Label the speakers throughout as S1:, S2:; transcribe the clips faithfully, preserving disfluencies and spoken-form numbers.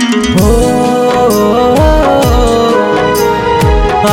S1: हो आ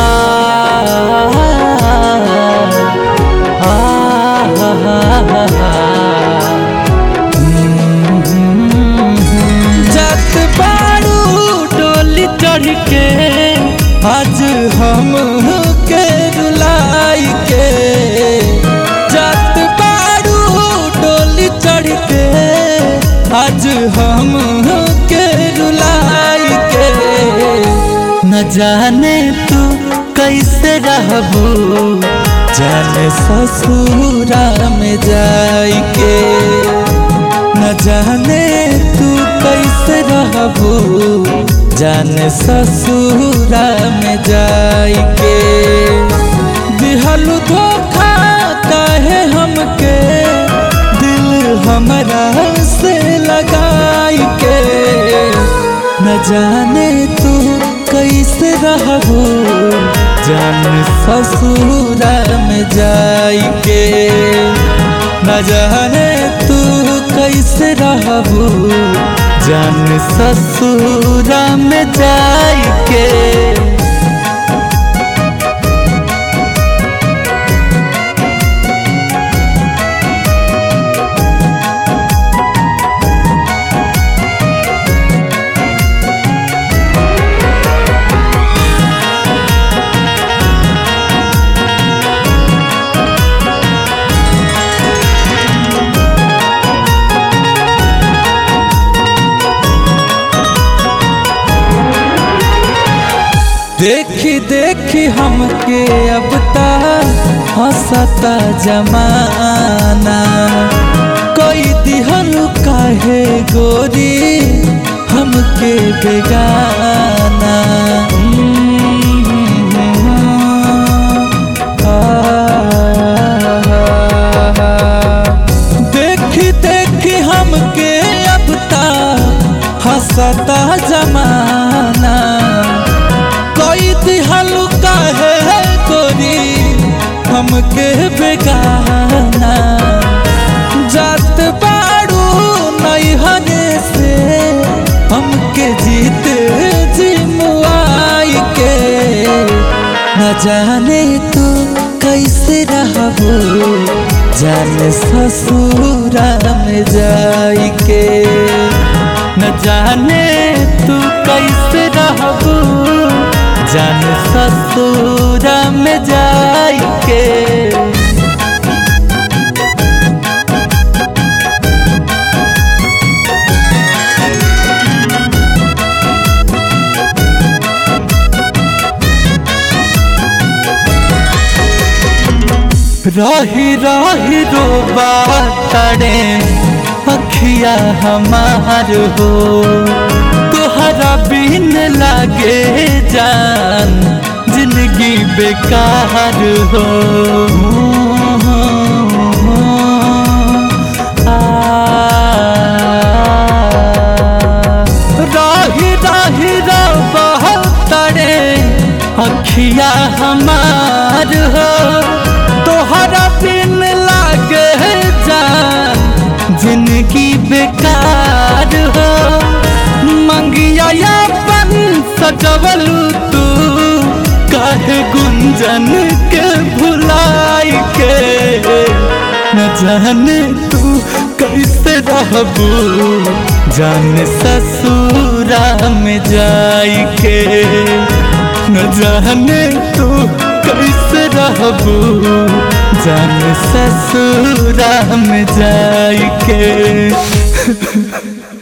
S1: जत बारू डोली चढ़ के आज हम के रुलाई के जत बारू डोली चढ़ के आज हम के रुलाई के न जाने तू कैसे रहबू जाने ससुरा में जाई के न जाने तू कैसे रहबू जाने ससुरा में जाई के दिहलु धोखा काहे हमके दिल हमरा से लगाई के न जाने तू कैसे रहबू जाने ससुरा में जाई के न जाने तू कैसे रहबू जाने ससुरा में जाई के देखी देखी हमके अब ता हंसता जमाना कोई दिहनु काहे गोरी हमके बेगाना देखी देखी हमके अब ता हंसता जमाना कोई दिहलु काहे गोरी हमके बेगाना जात बारू नैहरे से हमके जीत जिमुआई के न जाने तू कैसे रहबू जाने ससुरा में जाई के न जाने तू कैसे रहबू जाने ससुरा में जाई के रही रही रोबा तड़े अखिया हमार हो तोहरा बिन लागे जान जिंदगी बेकार हो राही राही रोबा तड़े अखिया हमार हो तोहरा बिन लागे जान जिंदगी बेकार हो मंगिया अपन सजवलू तू काहे गुंजन के भुलाई के न जाने तू कैसे रहबू जाने ससुरा में जाई के न जाने तू कैसे रहबू जाने ससुरा में जाई के